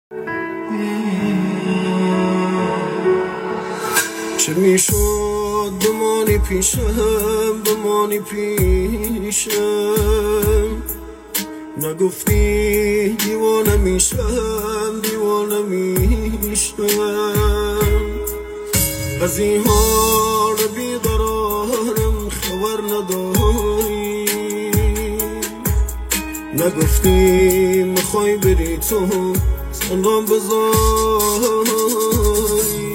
چه میشد بمانی پیشم، بمانی پیشم، نگفتی دیوانه میشم، دیوانه میشم، از این حال بیقرارم خبر نداری، نگفتی میخوای بری تو تنهام بذاری.